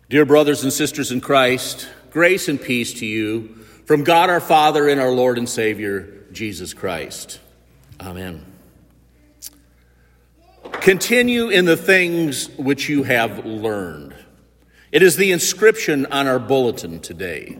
Dear brothers and sisters in Christ, grace and peace to you from God our Father and our Lord and Savior, Jesus Christ. Amen. Continue in the things which you have learned. It is the inscription on our bulletin today.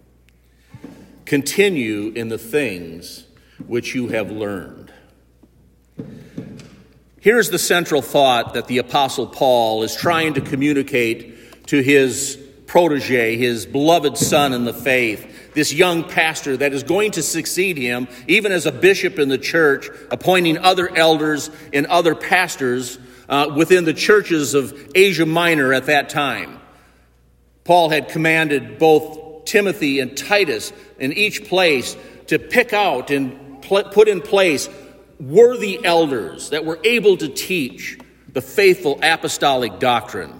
Continue in the things which you have learned. Here's the central thought that the Apostle Paul is trying to communicate to his protege, his beloved son in the faith, this young pastor that is going to succeed him, even as a bishop in the church, appointing other elders and other pastors within the churches of Asia Minor at that time. Paul had commanded both Timothy and Titus in each place to pick out and put in place worthy elders that were able to teach the faithful apostolic doctrine.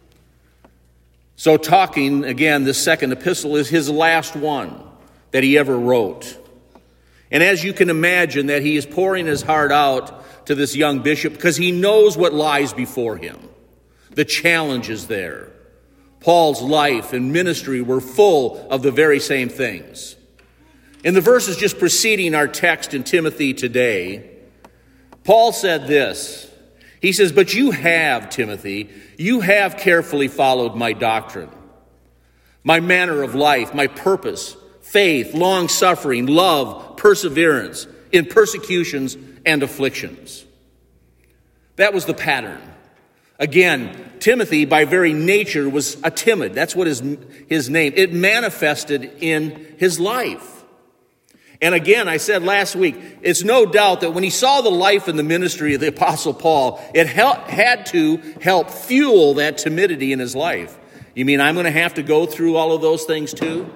So talking, again, this second epistle is his last one that he ever wrote. And as you can imagine, that he is pouring his heart out to this young bishop because he knows what lies before him. The challenge is there. Paul's life and ministry were full of the very same things. In the verses just preceding our text in Timothy today, Paul said this. He says, "But you have, Timothy, you have carefully followed my doctrine, my manner of life, my purpose, faith, long-suffering, love, perseverance, in persecutions and afflictions." That was the pattern. Again, Timothy, by very nature, was a timid. That's what his name. It manifested in his life. And again, I said last week, it's no doubt that when he saw the life and the ministry of the Apostle Paul, it had to help fuel that timidity in his life. You mean I'm going to have to go through all of those things too?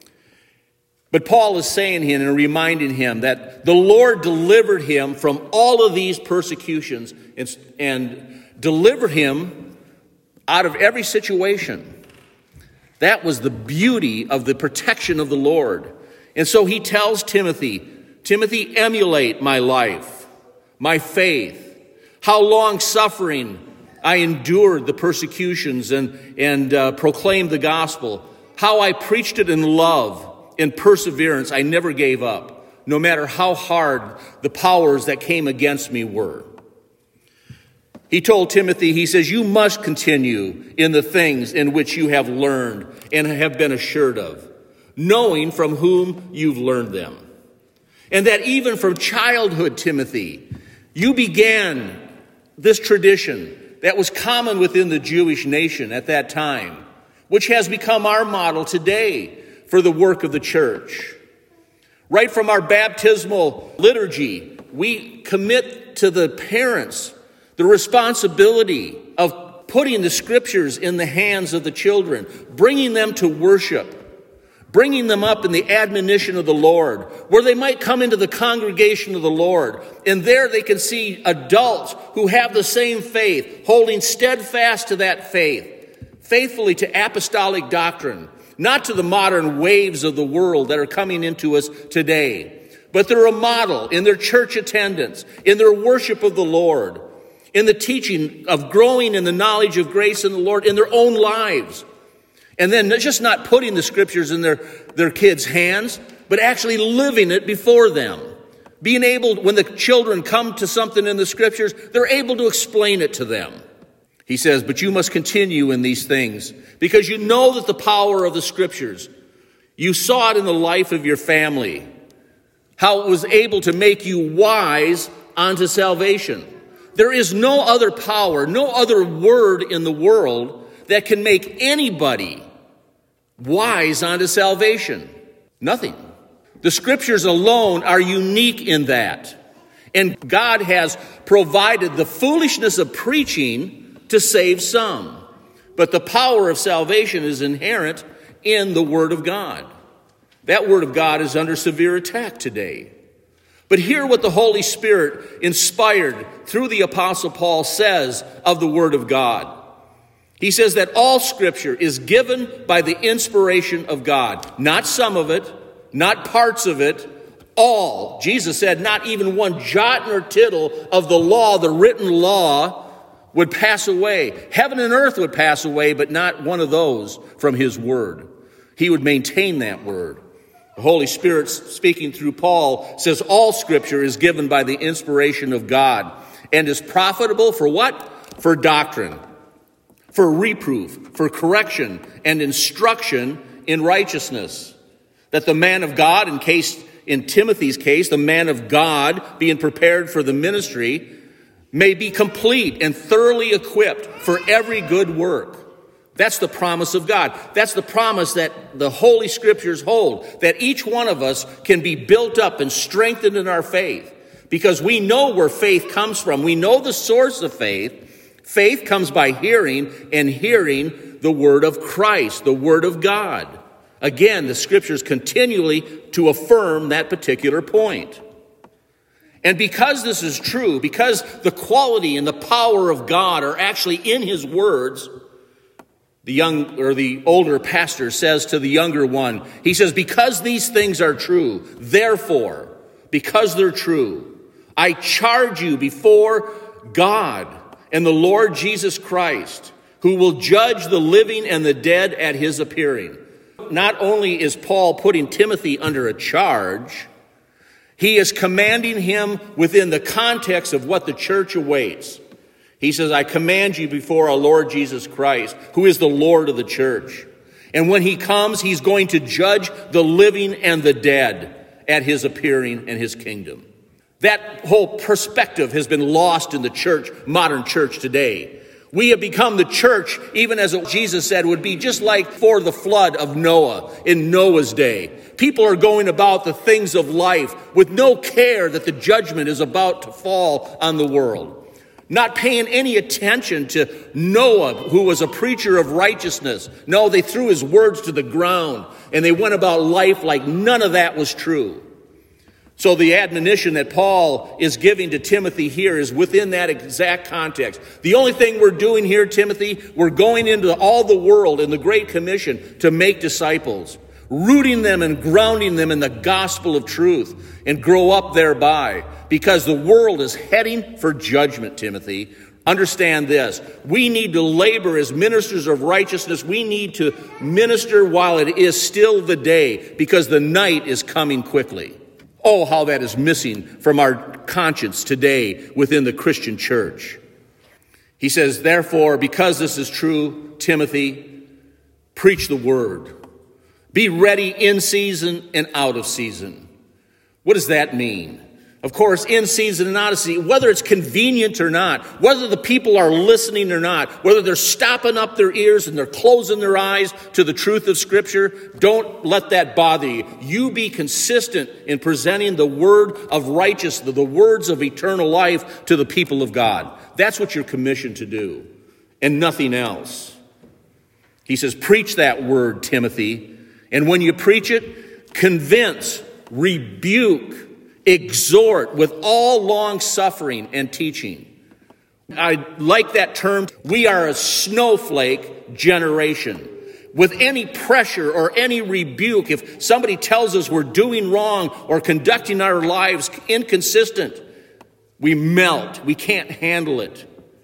But Paul is saying here and reminding him that the Lord delivered him from all of these persecutions and delivered him out of every situation. That was the beauty of the protection of the Lord. And so he tells Timothy, emulate my life, my faith, how long-suffering I endured the persecutions and proclaimed the gospel, how I preached it in love, in perseverance. I never gave up, no matter how hard the powers that came against me were. He told Timothy, he says, you must continue in the things in which you have learned and have been assured of, knowing from whom you've learned them. And that even from childhood, Timothy, you began this tradition that was common within the Jewish nation at that time, which has become our model today for the work of the church. Right from our baptismal liturgy, we commit to the parents the responsibility of putting the scriptures in the hands of the children, bringing them to worship, bringing them up in the admonition of the Lord, where they might come into the congregation of the Lord, and there they can see adults who have the same faith, holding steadfast to that faith, faithfully to apostolic doctrine, not to the modern waves of the world that are coming into us today, but they're a model in their church attendance, in their worship of the Lord, in the teaching of growing in the knowledge of grace in the Lord in their own lives. And then just not putting the scriptures in their kids' hands, but actually living it before them. Being able, when the children come to something in the scriptures, they're able to explain it to them. He says, but you must continue in these things, because you know that the power of the scriptures, you saw it in the life of your family, how it was able to make you wise unto salvation. There is no other power, no other word in the world that can make anybody wise unto salvation. Nothing. The scriptures alone are unique in that. And God has provided the foolishness of preaching to save some. But the power of salvation is inherent in the Word of God. That Word of God is under severe attack today. But hear what the Holy Spirit, inspired through the Apostle Paul, says of the Word of God. He says that all Scripture is given by the inspiration of God. Not some of it, not parts of it, all. Jesus said not even one jot nor tittle of the law, the written law, would pass away. Heaven and earth would pass away, but not one of those from his word. He would maintain that word. The Holy Spirit, speaking through Paul, says all Scripture is given by the inspiration of God and is profitable for what? For doctrine, for reproof, for correction, and instruction in righteousness. That the man of God, in Timothy's case, the man of God being prepared for the ministry, may be complete and thoroughly equipped for every good work. That's the promise of God. That's the promise that the Holy Scriptures hold, that each one of us can be built up and strengthened in our faith, because we know where faith comes from. We know the source of faith. Faith comes by hearing, and hearing the word of Christ, the word of God. Again, the Scriptures continually to affirm that particular point. And because this is true, because the quality and the power of God are actually in his words, the older pastor says to the younger one, he says, because these things are true, therefore, because they're true, I charge you before God and the Lord Jesus Christ, who will judge the living and the dead at his appearing. Not only is Paul putting Timothy under a charge, he is commanding him within the context of what the church awaits. He says, I command you before our Lord Jesus Christ, who is the Lord of the church. And when he comes, he's going to judge the living and the dead at his appearing and his kingdom. That whole perspective has been lost in the church, modern church today. We have become the church, even as Jesus said, would be just like for the flood of Noah in Noah's day. People are going about the things of life with no care that the judgment is about to fall on the world. Not paying any attention to Noah, who was a preacher of righteousness. No, they threw his words to the ground, and they went about life like none of that was true. So the admonition that Paul is giving to Timothy here is within that exact context. The only thing we're doing here, Timothy, we're going into all the world in the Great Commission to make disciples, rooting them and grounding them in the gospel of truth, and grow up thereby, because the world is heading for judgment, Timothy. Understand this. We need to labor as ministers of righteousness. We need to minister while it is still the day, because the night is coming quickly. Oh, how that is missing from our conscience today within the Christian church. He says, therefore, because this is true, Timothy, preach the word. Be ready in season and out of season. What does that mean? Of course, in season and out of season, whether it's convenient or not, whether the people are listening or not, whether they're stopping up their ears and they're closing their eyes to the truth of Scripture, don't let that bother you. You be consistent in presenting the word of righteousness, the words of eternal life to the people of God. That's what you're commissioned to do, and nothing else. He says, preach that word, Timothy, and when you preach it, convince, rebuke, exhort with all long suffering and teaching. I like that term. We are a snowflake generation. With any pressure or any rebuke, if somebody tells us we're doing wrong or conducting our lives inconsistent, we melt. We can't handle it.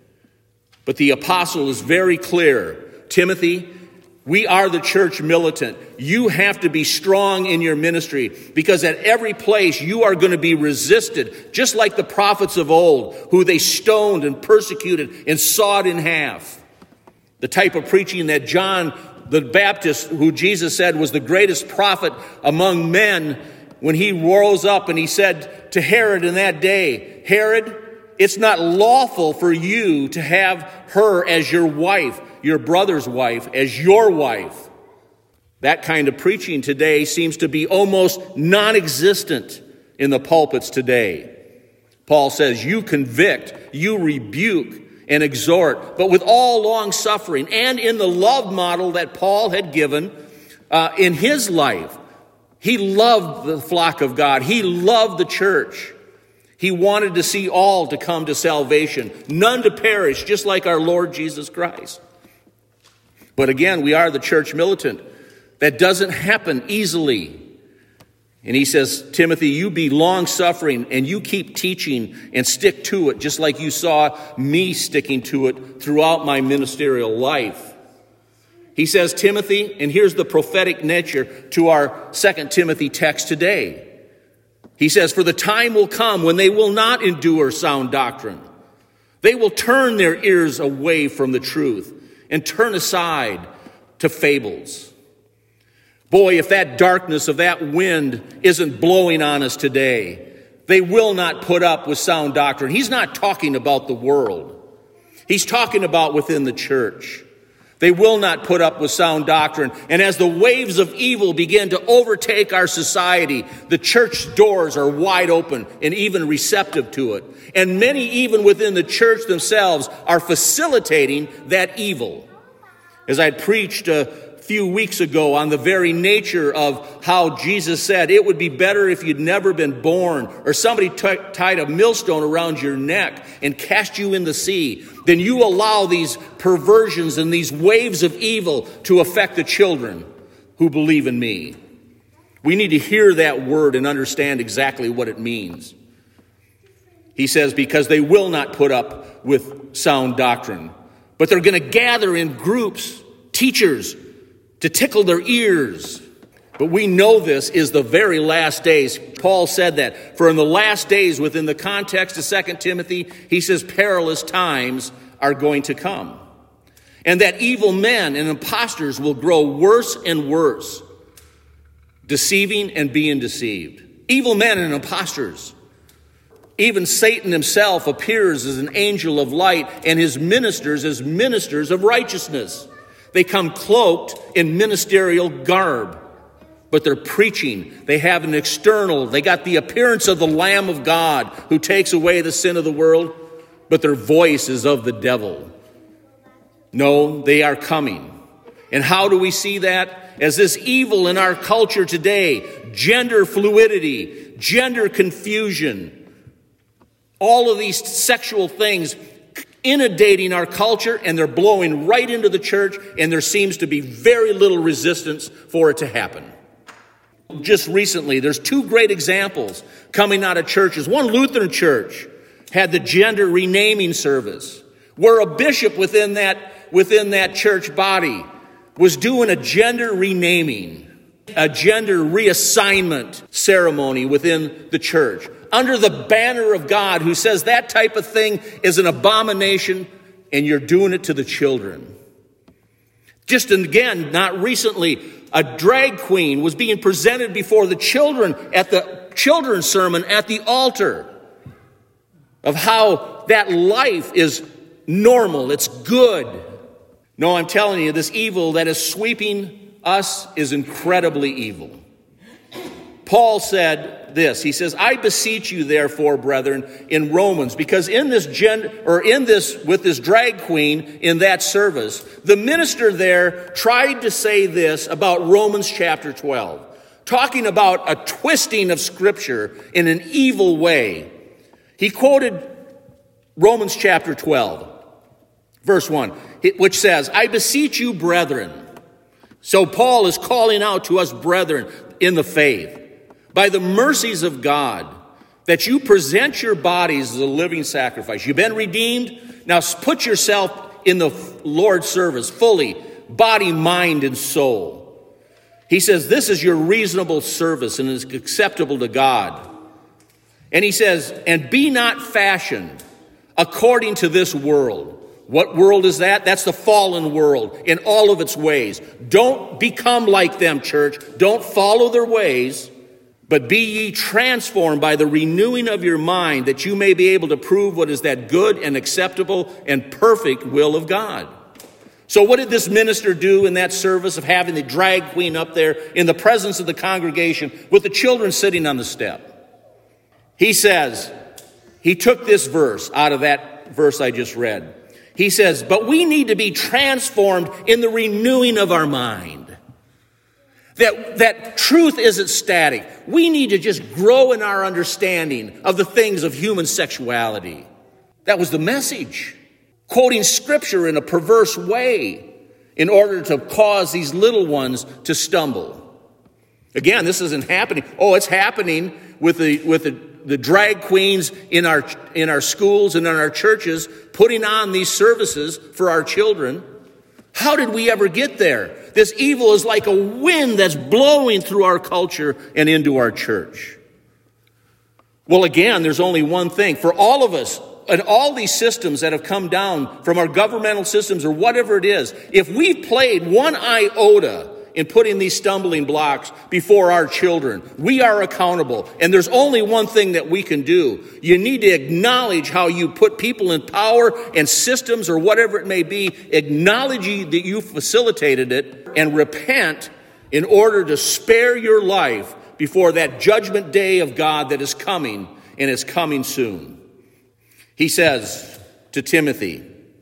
But the apostle is very clear. Timothy, we are the church militant. You have to be strong in your ministry, because at every place you are going to be resisted, just like the prophets of old, who they stoned and persecuted and sawed in half. The type of preaching that John the Baptist, who Jesus said was the greatest prophet among men, when he rose up and he said to Herod in that day, Herod, it's not lawful for you to have her as your wife, your brother's wife, as your wife. That kind of preaching today seems to be almost non-existent in the pulpits today. Paul says, you convict, you rebuke, and exhort, but with all long suffering, and in the love model that Paul had given in his life. He loved the flock of God. He loved the church. He wanted to see all to come to salvation, none to perish, just like our Lord Jesus Christ. But again, we are the church militant. That doesn't happen easily. And he says, Timothy, you be long-suffering and you keep teaching and stick to it, just like you saw me sticking to it throughout my ministerial life. He says, Timothy, and here's the prophetic nature to our 2 Timothy text today. He says, for the time will come when they will not endure sound doctrine. They will turn their ears away from the truth and turn aside to fables. Boy, if that darkness of that wind isn't blowing on us today, they will not put up with sound doctrine. He's not talking about the world. He's talking about within the church. They will not put up with sound doctrine. And as the waves of evil begin to overtake our society, the church doors are wide open and even receptive to it. And many, even within the church themselves, are facilitating that evil. As I preached a few weeks ago on the very nature of how Jesus said it would be better if you'd never been born, or somebody tied a millstone around your neck and cast you in the sea, then you allow these perversions and these waves of evil to affect the children who believe in me. We need to hear that word and understand exactly what it means. He says, because they will not put up with sound doctrine, but they're going to gather in groups, teachers, to tickle their ears. But we know this is the very last days. Paul said that. For in the last days, within the context of 2 Timothy, he says perilous times are going to come. And that evil men and impostors will grow worse and worse, deceiving and being deceived. Evil men and impostors. Even Satan himself appears as an angel of light, and his ministers as ministers of righteousness. They come cloaked in ministerial garb, but they're preaching. They have an external. They got the appearance of the Lamb of God who takes away the sin of the world, but their voice is of the devil. No, they are coming. And how do we see that? As this evil in our culture today, gender fluidity, gender confusion, all of these sexual things inundating our culture, and they're blowing right into the church, and there seems to be very little resistance for it to happen. Just recently, there's two great examples coming out of churches. One Lutheran church had the gender renaming service, where a bishop within that church body was doing a gender renaming, a gender reassignment ceremony within the church, under the banner of God, who says that type of thing is an abomination, and you're doing it to the children. Just again, not recently, a drag queen was being presented before the children at the children's sermon at the altar, of how that life is normal, it's good. No, I'm telling you, this evil that is sweeping us is incredibly evil. Paul said this. He says, I beseech you, therefore, brethren, in Romans, because with this drag queen in that service, the minister there tried to say this about Romans chapter 12, talking about a twisting of Scripture in an evil way. He quoted Romans chapter 12, verse 1, which says, I beseech you, brethren. So Paul is calling out to us brethren in the faith, by the mercies of God, that you present your bodies as a living sacrifice. You've been redeemed. Now put yourself in the Lord's service fully, body, mind, and soul. He says this is your reasonable service and is acceptable to God. And he says, and be not fashioned according to this world. What world is that? That's the fallen world in all of its ways. Don't become like them, church. Don't follow their ways. But be ye transformed by the renewing of your mind, that you may be able to prove what is that good and acceptable and perfect will of God. So what did this minister do in that service of having the drag queen up there in the presence of the congregation with the children sitting on the step? He says, he took this verse out of that verse I just read. He says, but we need to be transformed in the renewing of our mind. That truth isn't static. We need to just grow in our understanding of the things of human sexuality. That was the message. Quoting Scripture in a perverse way in order to cause these little ones to stumble. Again, this isn't happening. Oh, it's happening with the drag queens in our schools and in our churches putting on these services for our children. How did we ever get there? This evil is like a wind that's blowing through our culture and into our church. Well, again, there's only one thing. For all of us, and all these systems that have come down from our governmental systems or whatever it is, if we've played one iota in putting these stumbling blocks before our children, we are accountable. And there's only one thing that we can do. You need to acknowledge how you put people in power and systems or whatever it may be. Acknowledge that you facilitated it and repent in order to spare your life before that judgment day of God that is coming, and is coming soon. He says to Timothy,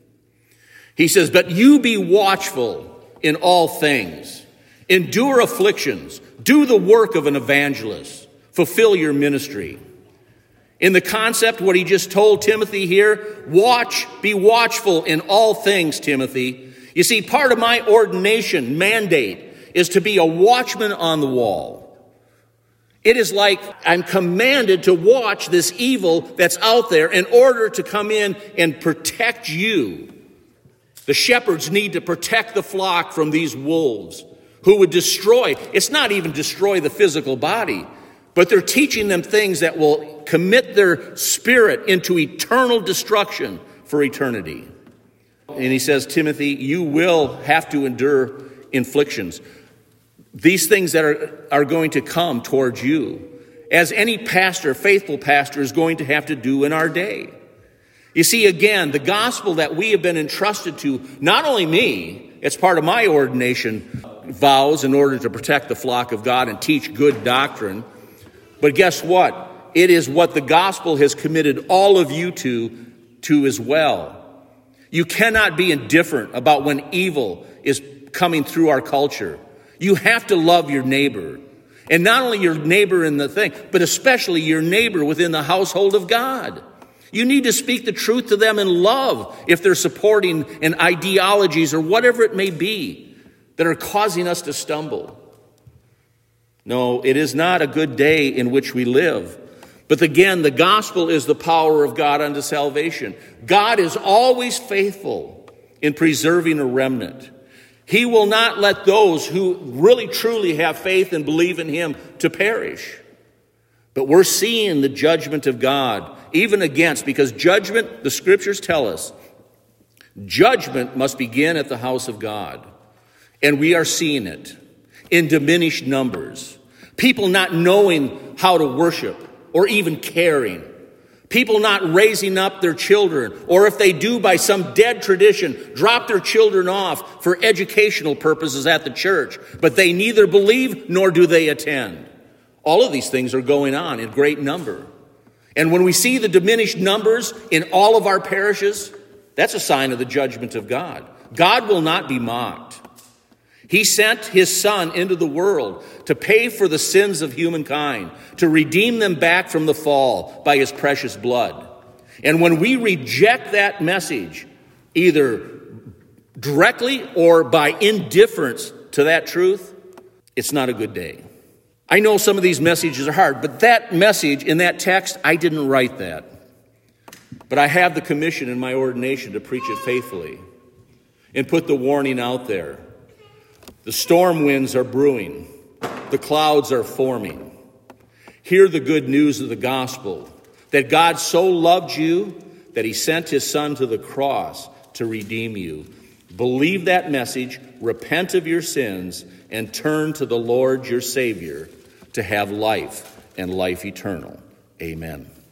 he says, "But you be watchful in all things. Endure afflictions. Do the work of an evangelist. Fulfill your ministry." In the concept, what he just told Timothy here, be watchful in all things, Timothy. You see, part of my ordination mandate is to be a watchman on the wall. It is like I'm commanded to watch this evil that's out there in order to come in and protect you. The shepherds need to protect the flock from these wolves who would destroy. It's not even destroy the physical body, but they're teaching them things that will commit their spirit into eternal destruction for eternity. And he says, Timothy, you will have to endure afflictions. These things that are going to come towards you, as any pastor, faithful pastor, is going to have to do in our day. You see, again, the gospel that we have been entrusted to, not only me, it's part of my ordination vows in order to protect the flock of God and teach good doctrine. But guess what? It is what the gospel has committed all of you to as well. You cannot be indifferent about when evil is coming through our culture. You have to love your neighbor. And not only your neighbor in the thing, but especially your neighbor within the household of God. You need to speak the truth to them in love if they're supporting an ideologies or whatever it may be that are causing us to stumble. No, it is not a good day in which we live. But again, the gospel is the power of God unto salvation. God is always faithful in preserving a remnant. He will not let those who really truly have faith and believe in him to perish. But we're seeing the judgment of God, even against, because judgment, the scriptures tell us, judgment must begin at the house of God. And we are seeing it in diminished numbers. People not knowing how to worship or even caring. People not raising up their children, or if they do by some dead tradition, drop their children off for educational purposes at the church, but they neither believe nor do they attend. All of these things are going on in great number. And when we see the diminished numbers in all of our parishes, that's a sign of the judgment of God. God will not be mocked. He sent his Son into the world to pay for the sins of humankind, to redeem them back from the fall by his precious blood. And when we reject that message, either directly or by indifference to that truth, it's not a good day. I know some of these messages are hard, but that message in that text, I didn't write that. But I have the commission in my ordination to preach it faithfully and put the warning out there. The storm winds are brewing. The clouds are forming. Hear the good news of the gospel, that God so loved you that he sent his Son to the cross to redeem you. Believe that message, repent of your sins, and turn to the Lord your Savior to have life and life eternal. Amen.